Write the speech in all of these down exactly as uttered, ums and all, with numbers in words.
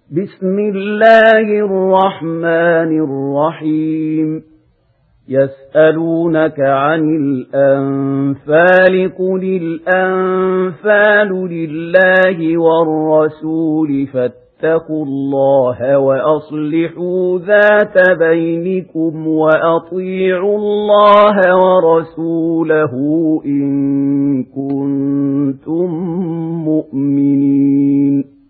بسم الله الرحمن الرحيم يسألونك عن الأنفال قل الأنفال لله والرسول فاتقوا الله وأصلحوا ذات بينكم وأطيعوا الله ورسوله إن كنتم مؤمنين.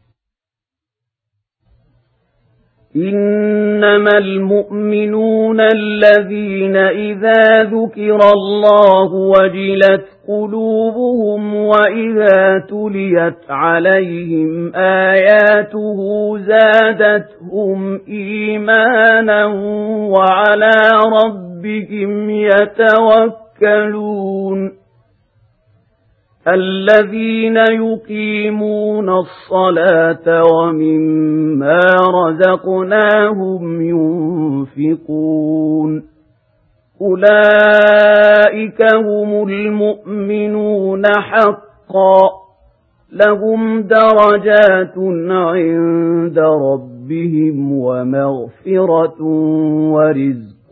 إنما المؤمنون الذين إذا ذكر الله وجلت قلوبهم وإذا تليت عليهم آياته زادتهم إيمانا وعلى ربهم يتوكلون. الذين يقيمون الصلاة ومما رزقناهم ينفقون أولئك هم المؤمنون حقا لهم درجات عند ربهم ومغفرة ورزق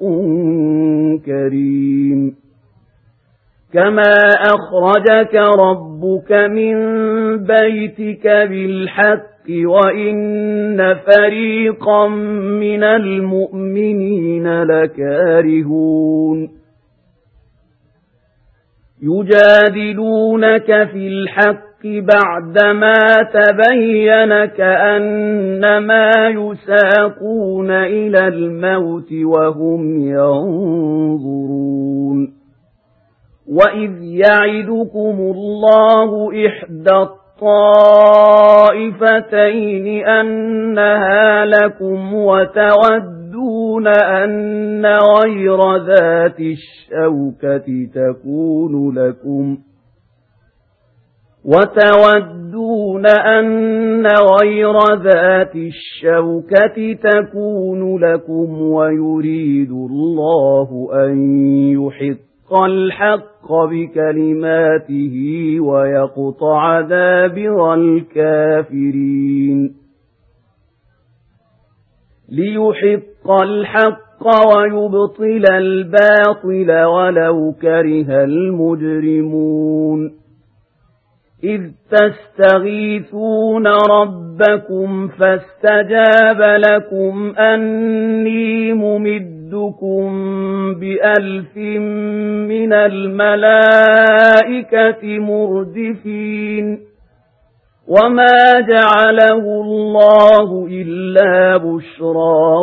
كريم. كما أخرجك ربك من بيتك بالحق وإن فريقا من المؤمنين لكارهون يجادلونك في الحق بعدما تبين كأنما يساقون إلى الموت وهم ينظرون. وَإِذْ يَعِدُكُمُ اللَّهُ إِحْدَى الطَّائِفَتَيْنِ أَنَّهَا لَكُمْ وَتَوَدُّونَ أَنَّ غَيْرَ ذَاتِ الشَّوْكَةِ تَكُونُ لَكُمْ وَتَوَدُّونَ أَنَّ غَيْرَ ذَاتِ الشَّوْكَةِ تَكُونُ لَكُمْ وَيُرِيدُ اللَّهُ أَن يُحِقَّ الحق بكلماته ويقطع دابر الكافرين. ليحق الحق ويبطل الباطل ولو كره المجرمون. إذ تستغيثون ربكم فاستجاب لكم أني ممدكم بألف من الملائكة مردفين. وما جعله الله إلا بشرى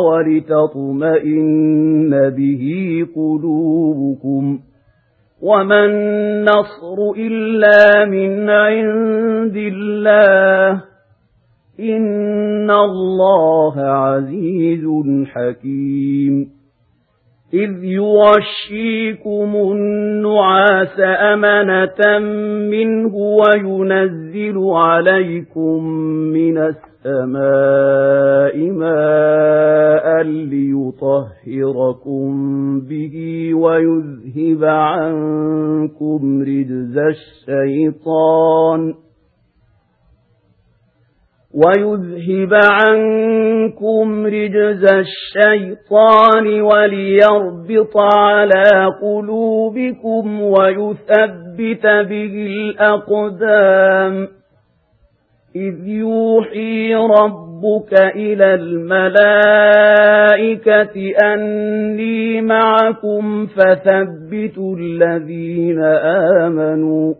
ولتطمئن به قلوبكم وما النصر إلا من عند الله إن الله عزيز حكيم. إذ يغشيكم النعاس أمنة منه وينزل عليكم من السماء ماء ليطهركم به ويذهب عنكم رجز الشيطان ويذهب عنكم رجز الشيطان وليربط على قلوبكم ويثبت به الأقدام. إذ يوحي ربك إلى الملائكة أني معكم فثبتوا الذين آمنوا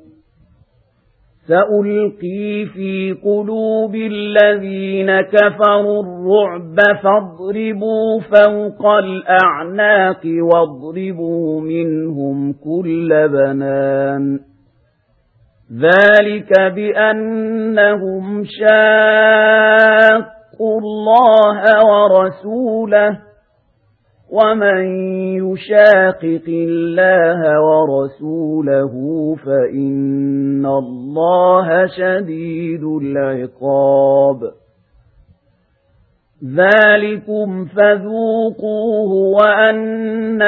سألقي في قلوب الذين كفروا الرعب فاضربوا فوق الأعناق واضربوا منهم كل بنان. ذلك بأنهم شاقوا الله ورسوله ومن يشاقق الله ورسوله فإن الله شديد العقاب. ذلكم فذوقوه وأن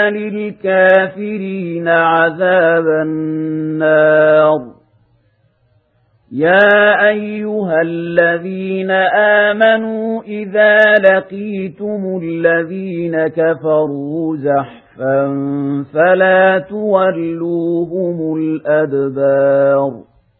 للكافرين عذاب النار. يا أيها الذين آمنوا إذا لقيتم الذين كفروا زحفا فلا تولوهم الأدبار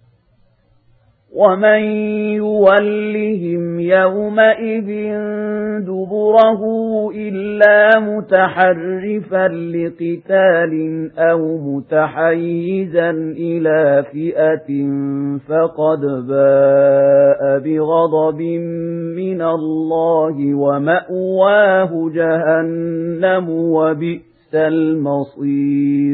ومن يولهم يومئذ دبره إلا متحرفا لقتال أو متحيزا إلى فئة فقد باء بغضب من الله ومأواه جهنم وبئس المصير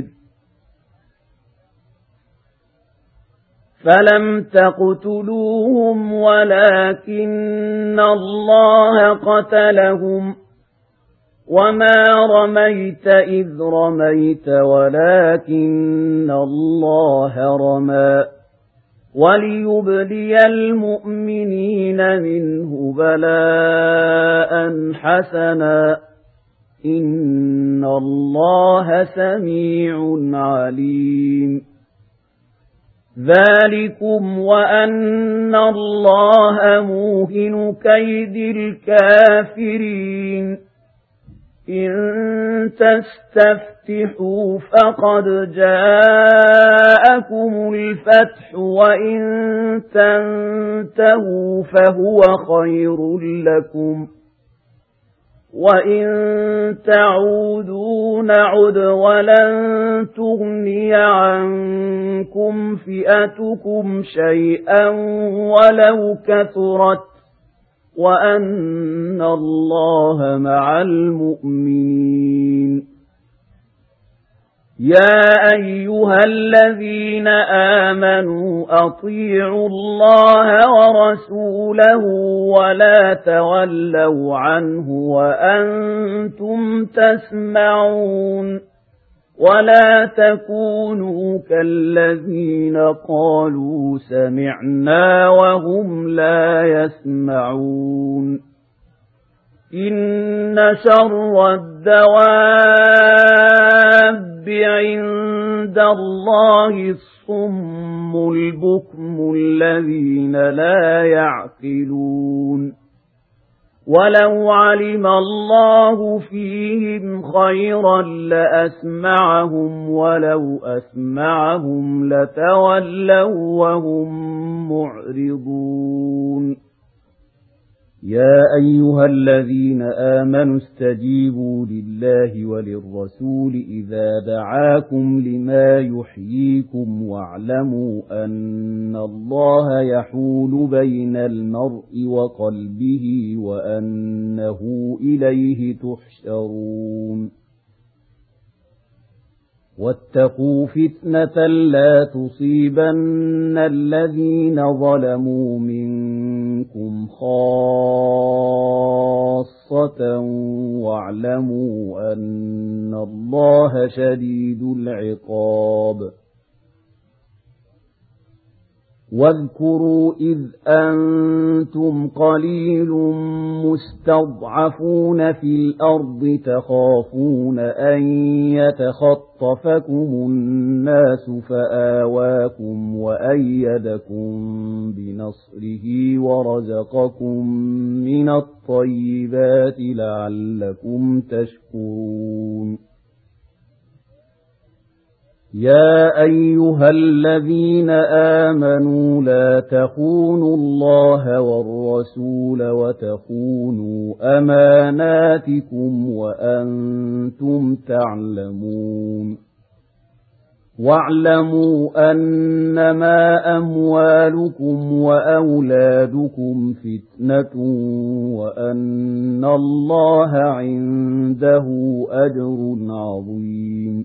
فلم تقتلوهم ولكن الله قتلهم وما رميت إذ رميت ولكن الله رمى وليبلي المؤمنين منه بلاء حسنا إن الله سميع عليم ذلكم وأن الله موهن كيد الكافرين إن تستفتحوا فقد جاءكم الفتح وإن تنتهوا فهو خير لكم وإن تعودوا نعد ولن تغني عنكم فئتكم شيئا ولو كثرت وأن الله مع المؤمنين يا أيها الذين آمنوا أطيعوا الله ورسوله ولا تولوا عنه وأنتم تسمعون ولا تكونوا كالذين قالوا سمعنا وهم لا يسمعون إن شر الدواب عند الله الصم البكم الذين لا يعقلون ولو علم الله فيهم خيرا لأسمعهم ولو أسمعهم لتولوا وهم معرضون يا أيها الذين آمنوا استجيبوا لله وللرسول إذا دعاكم لما يحييكم واعلموا أن الله يحول بين المرء وقلبه وأنه إليه تحشرون واتقوا فتنة لا تصيبن الذين ظلموا منكم خاصة واعلموا أن الله شديد العقاب واذكروا إذ أنتم قليل مستضعفون في الأرض تخافون أن يتخطفكم الناس فآواكم وأيدكم بنصره ورزقكم من الطيبات لعلكم تشكرون يا أيها الذين آمنوا لا تخونوا الله والرسول وتخونوا أماناتكم وأنتم تعلمون واعلموا أنما أموالكم وأولادكم فتنة وأن الله عنده أجر عظيم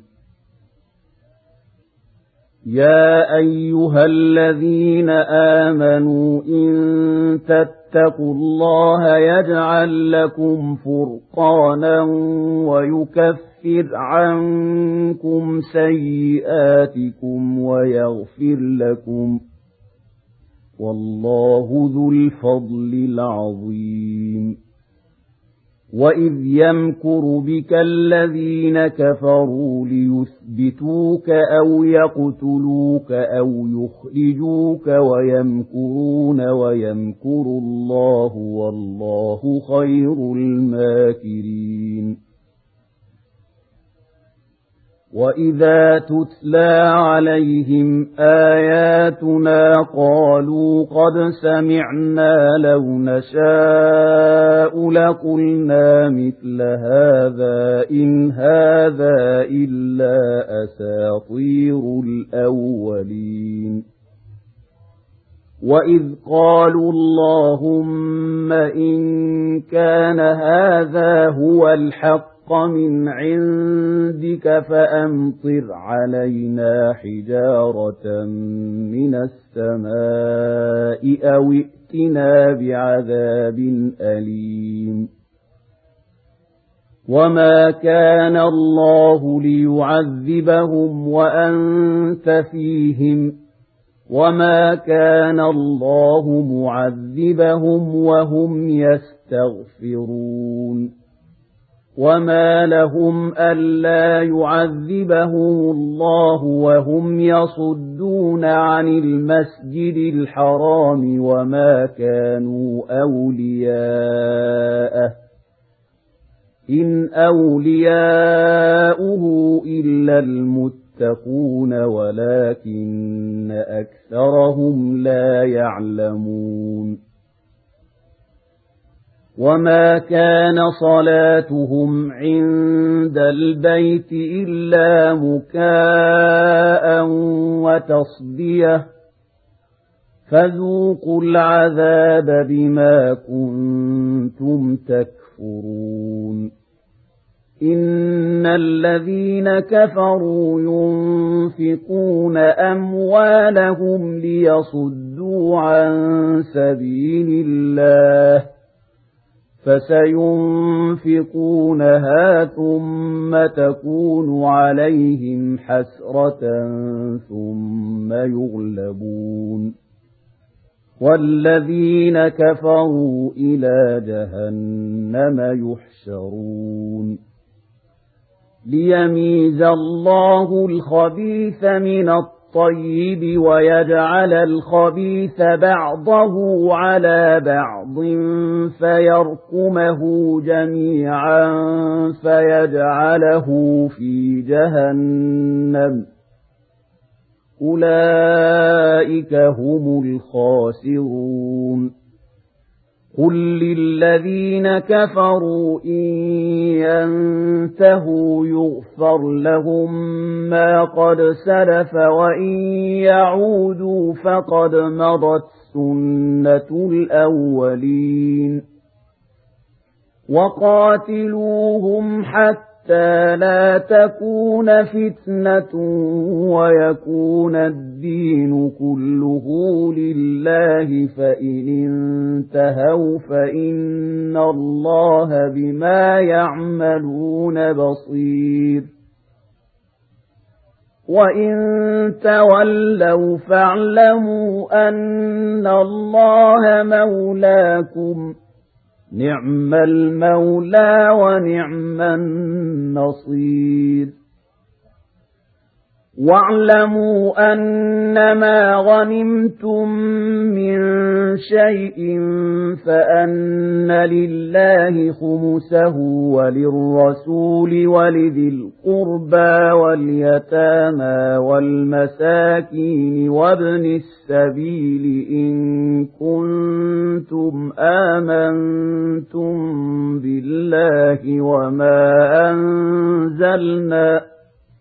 يا أيها الذين آمنوا إن تتقوا الله يجعل لكم فرقانا ويكفر عنكم سيئاتكم ويغفر لكم والله ذو الفضل العظيم وَإِذْ يَمْكُرُ بِكَ الَّذِينَ كَفَرُوا لِيُثْبِتُوكَ أَوْ يَقْتُلُوكَ أَوْ يُخْرِجُوكَ وَيَمْكُرُونَ وَيَمْكُرُ اللَّهُ وَاللَّهُ خَيْرُ الْمَاكِرِينَ وَإِذَا تُتْلَى عَلَيْهِمْ آيَاتُنَا قَالُوا قَدْ سَمِعْنَا لَوْ نَشَاءُ لَقُلْنَا مِثْلَ هَذَا إِنْ هَذَا إِلَّا أَسَاطِيرُ الْأَوَّلِينَ وَإِذْ قَالُوا اللَّهُمَّ إِنْ كَانَ هَذَا هُوَ الْحَقَّ مِنْ عِنْدِكَ فَأَمْطِرْ عَلَيْنَا حِجَارَةً مِنَ السَّمَاءِ أَوْ ائْتِنَا بِعَذَابٍ أَلِيمٍ وَمَا كَانَ اللَّهُ لِيُعَذِّبَهُمْ وَأَنْتَ فِيهِمْ وَمَا كَانَ اللَّهُ مُعَذِّبَهُمْ وَهُمْ يَسْتَغْفِرُونَ وَمَا لَهُمْ أَلَّا يُعَذِّبَهُمُ اللَّهُ وَهُمْ يَصُدُّونَ عَنِ الْمَسْجِدِ الْحَرَامِ وَمَا كَانُوا أَوْلِيَاءَهُ إِنْ أَوْلِيَاؤُهُ إِلَّا الْمُتَّقُونَ وَلَكِنَّ أَكْثَرَهُمْ لَا يَعْلَمُونَ وَمَا كَانَ صَلَاتُهُمْ عِندَ الْبَيْتِ إِلَّا مُكَاءً وَتَصْدِيَةً فَذُوقُوا الْعَذَابَ بِمَا كُنتُمْ تَكْفُرُونَ إِنَّ الَّذِينَ كَفَرُوا يُنْفِقُونَ أَمْوَالَهُمْ لِيَصُدُّوا عَن سَبِيلِ اللَّهِ فسينفقونها ثم تكون عليهم حسرة ثم يغلبون والذين كفروا إلى جهنم يحشرون ليميز الله الخبيث من الطيب الطيب ويجعل الخبيث بعضه على بعض فيركمه جميعا فيجعله في جهنم أولئك هم الخاسرون قل للذين كفروا إن ينتهوا يغفر لهم ما قد سلف وإن يعودوا فقد مضت سنة الأولين وقاتلوهم حتى لا تكون فتنة ويكون الدين كله لله فإن انتهوا فإن الله بما يعملون بصير وإن تولوا فاعلموا أن الله مولاكم نعم المولى ونعم النصير واعلموا أنما غنمتم من شيء فأن لله خمسه وللرسول ولذي القربى واليتامى والمساكين وابن السبيل إن كنتم آمنتم بالله وما أنزلنا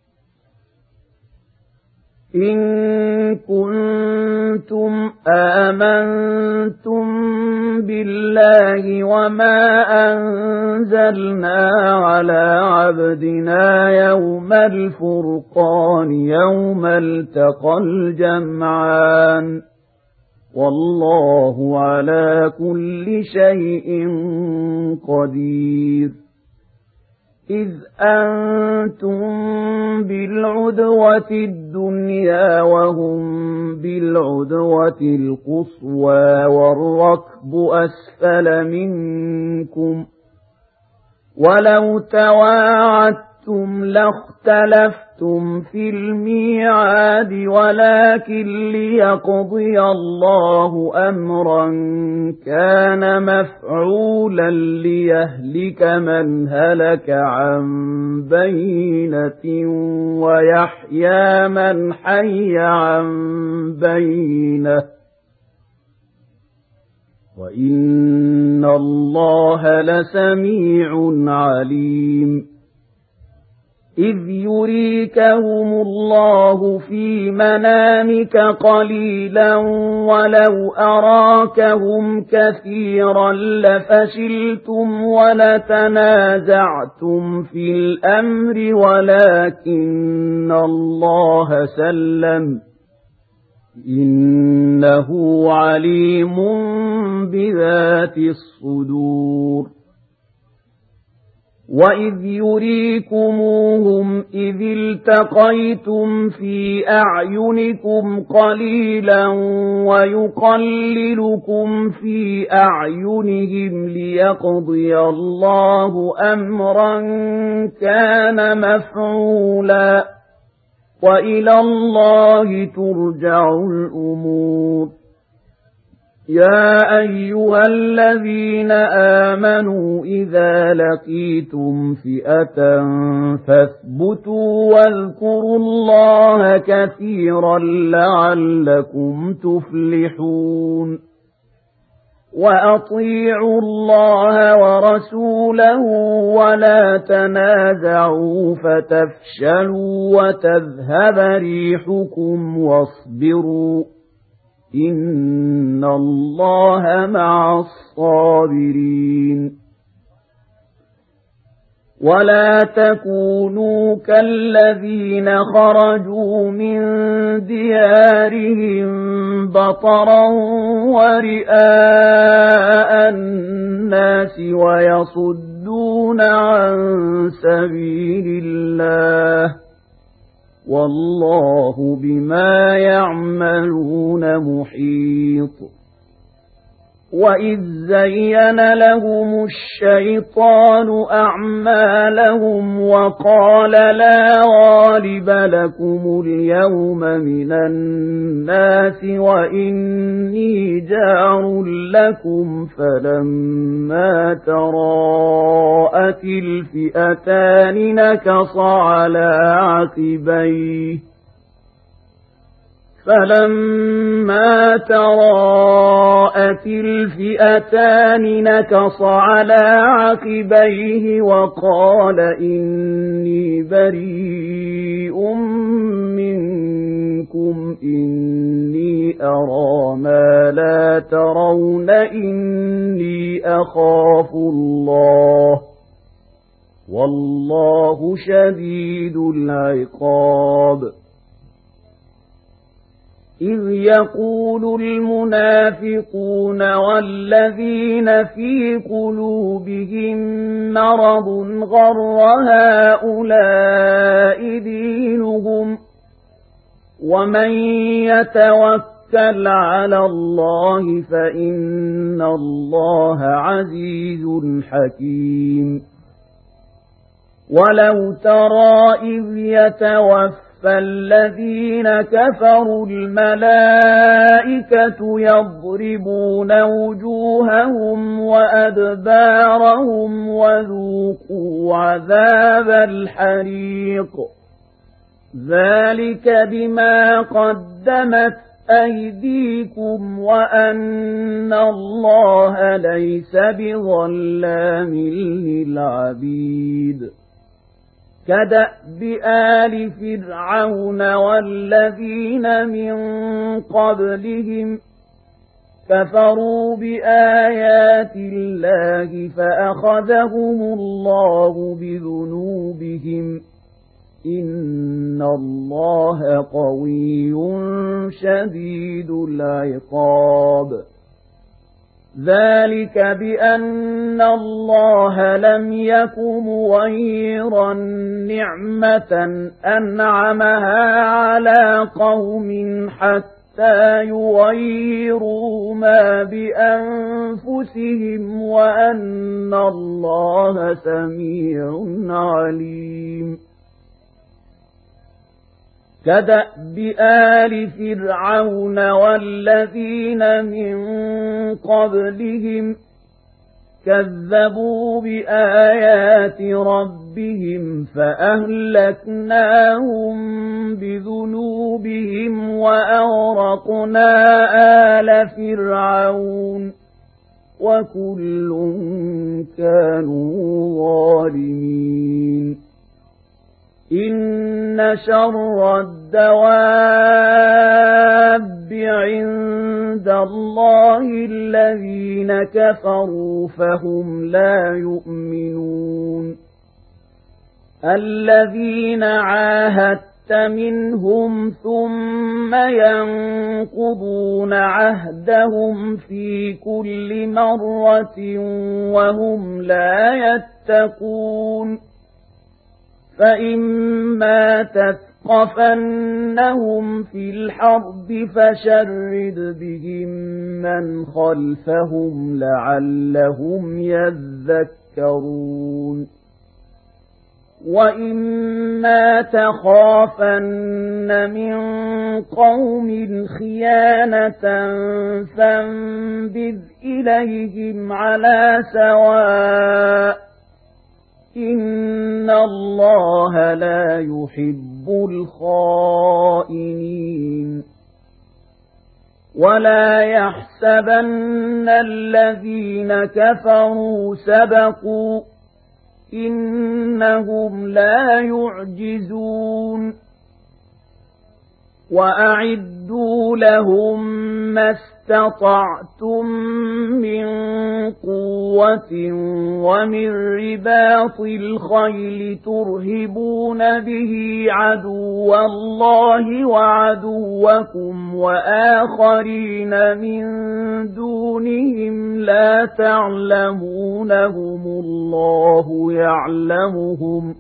إن كنتم آمنتم بالله وما أنزلنا على عبدنا يوم الفرقان يوم التقى الجمعان والله على كل شيء قدير إذ أنتم بالعدوة الدنيا وهم بالعدوة القصوى والركب أسفل منكم ولو تواعدتم لاختلفتم في الميعاد ولكن ليقضي الله أمرا كان مفعولا ليهلك من هلك عن بينة ويحيى من حي عن بينة وإن الله لسميع عليم إذ يريكهم الله في منامك قليلا ولو أراكهم كثيرا لفشلتم ولتنازعتم في الأمر ولكن الله سلم إنه عليم بذات الصدور وإذ يريكموهم إذ التقيتم في أعينكم قليلا ويقللكم في أعينهم ليقضي الله أمرا كان مفعولا وإلى الله ترجع الأمور يا أيها الذين آمنوا إذا لقيتم فئة فاثبتوا واذكروا الله كثيرا لعلكم تفلحون وأطيعوا الله ورسوله ولا تنازعوا فتفشلوا وتذهب ريحكم واصبروا إن الله مع الصابرين ولا تكونوا كالذين خرجوا من ديارهم بطرا ورئاء الناس ويصدون عن سبيل الله والله بما يعملون محيط وإذ زين لهم الشيطان أعمالهم وقال لا غالب لكم اليوم من الناس وإني جار لكم فلما تراءت الفئتان نكص على عقبيه فلما تراءت الفئتان نكص على عقبيه وقال إني بريء منكم إني أرى ما لا ترون إني أخاف الله والله شديد العقاب إذ يقول المنافقون والذين في قلوبهم مرض غر هؤلاء دينهم ومن يتوكل على الله فإن الله عزيز حكيم ولو ترى إذ يتوفى فالذين كفروا الملائكة يضربون وجوههم وأدبارهم وذوقوا عذاب الحريق ذلك بما قدمت أيديكم وأن الله ليس بظلام للعبيد كدأب آل فرعون والذين من قبلهم كفروا بآيات الله فأخذهم الله بذنوبهم إن الله قوي شديد العقاب ذلك بأن الله لم يك مغيرا نعمة أنعمها على قوم حتى حتى يغيروا ما بأنفسهم وأن الله سميع عليم. كدأب آل فرعون والذين من قبلهم كذبوا بآيات ربهم فأهلكناهم بذنوبهم وأغرقنا آل فرعون وكل كانوا ظالمين. إن شر الدواب عند الله الذين كفروا فهم لا يؤمنون. الذين عاهدت منهم ثم ينقضون عهدهم في كل مرة وهم لا يتقون. فإما تثقفنهم في الحرب فشرد بهم من خلفهم لعلهم يذكرون. وإما تخافن من قوم خيانة فانبذ إليهم على سواء إن الله لا يحب الخائنين. ولا يحسبن الذين كفروا سبقوا إنهم لا يعجزون. وأعدوا لهم ما استطعتم من قوة ومن رباط الخيل ترهبون به عدو الله وعدوكم وآخرين من دونهم لا تعلمونهم الله يعلمهم.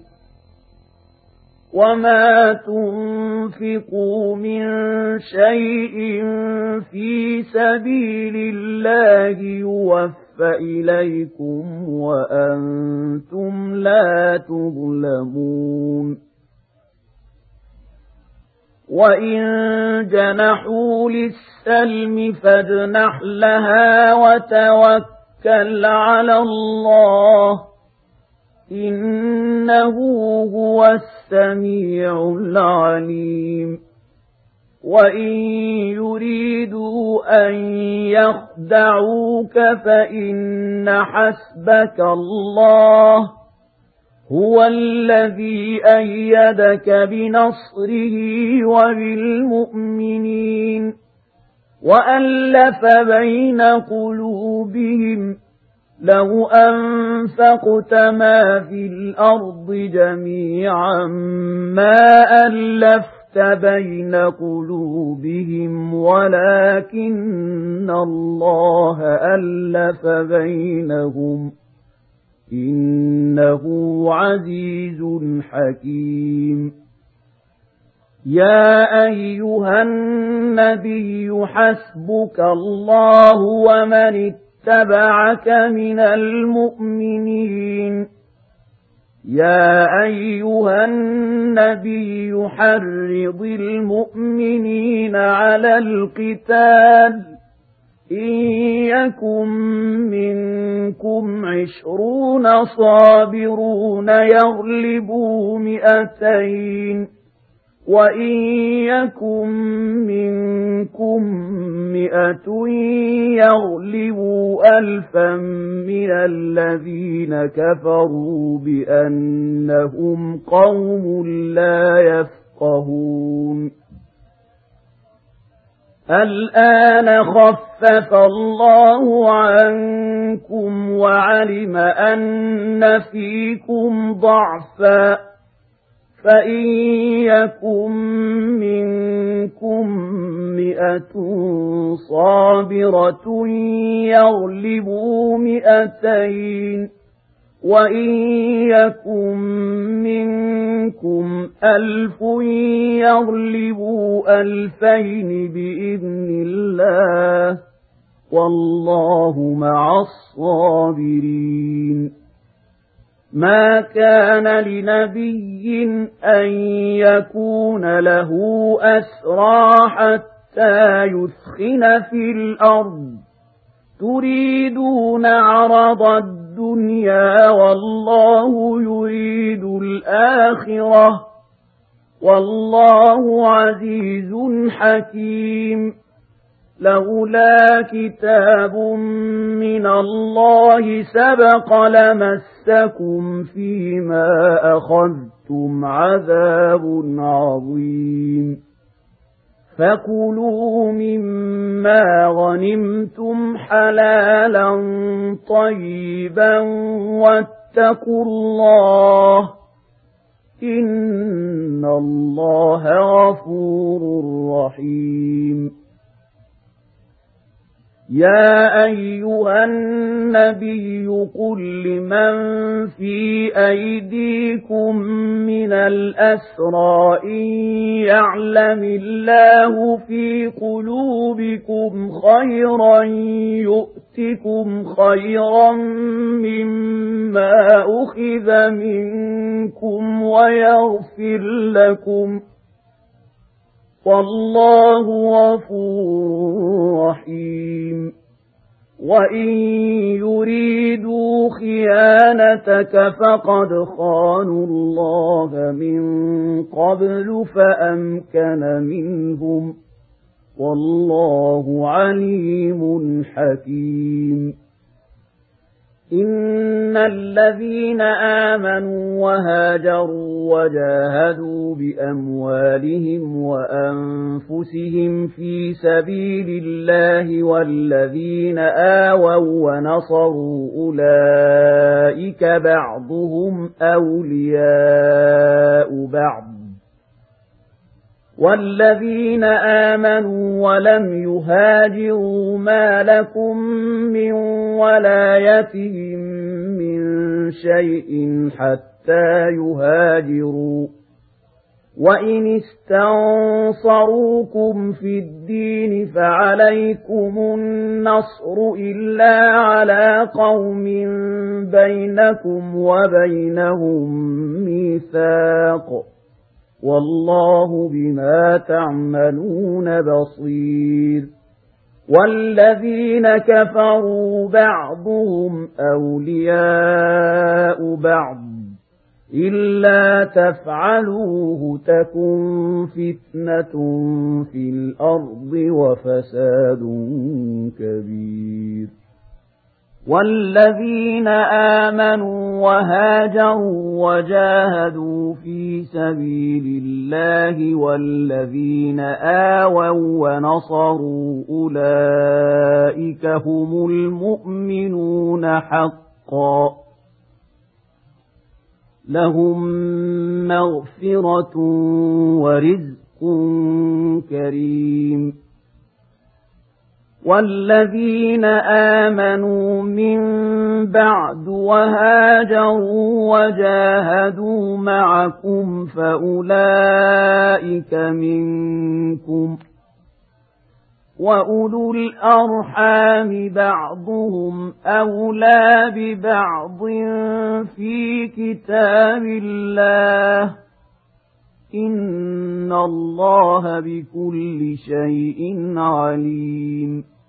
وما تنفقوا من شيء في سبيل الله يوفى إليكم وأنتم لا تظلمون. وإن جنحوا للسلم فاجنح لها وتوكل على الله إنه هو السميع العليم. وإن يريدوا أن يخدعوك فإن حسبك الله هو الذي أيدك بنصره وبالمؤمنين وألف بين قلوبهم لو أنفقت ما في الأرض جميعا ما ألفت بين قلوبهم ولكن الله ألف بينهم إنه عزيز حكيم. يا أيها النبي حسبك الله ومن اتبعك من المؤمنين. يا أيها النبي حرض المؤمنين على القتال إن يكن منكم عشرون صابرون يغلبوا مئتين وإن يكن منكم مئة يغلبوا ألفا من الذين كفروا بأنهم قوم لا يفقهون. الآن خفف الله عنكم وعلم أن فيكم ضعفا فإن يكن منكم مئة صابرة يغلبوا مئتين وإن يكن منكم ألف يغلبوا ألفين بإذن الله والله مع الصابرين. ما كان لنبي أن يكون له أسرى حتى يثخن في الأرض تريدون عرض الدنيا والله يريد الآخرة والله عزيز حكيم. لولا كتاب من الله سبق لمسكم فيما أخذتم عذاب عظيم. فكلوا مما غنمتم حلالا طيبا واتقوا الله إن الله غفور رحيم. يا أيها النبي قل لمن في أيديكم من الأسرى إن يعلم الله في قلوبكم خيرا يؤتكم خيرا مما أخذ منكم ويغفر لكم والله غفور رحيم. وإن يريدوا خيانتك فقد خانوا الله من قبل فأمكن منهم والله عليم حكيم. إن الذين آمنوا وهاجروا وجاهدوا بأموالهم وأنفسهم في سبيل الله والذين آووا ونصروا أولئك بعضهم أولياء بعض والذين آمنوا ولم يهاجروا ما لكم من ولايتهم من شيء حتى يهاجروا وإن استنصروكم في الدين فعليكم النصر إلا على قوم بينكم وبينهم ميثاق والله بما تعملون بصير. والذين كفروا بعضهم أولياء بعض إلا تفعلوه تكن فتنة في الأرض وفساد كبير. والذين آمنوا وهاجروا وجاهدوا في سبيل الله والذين آووا ونصروا أولئك هم المؤمنون حقا لهم مغفرة ورزق كريم. والذين آمنوا من بعد وهاجروا وجاهدوا معكم فأولئك منكم وأولو الأرحام بعضهم أولى ببعض في كتاب الله إن الله بكل شيء عليم.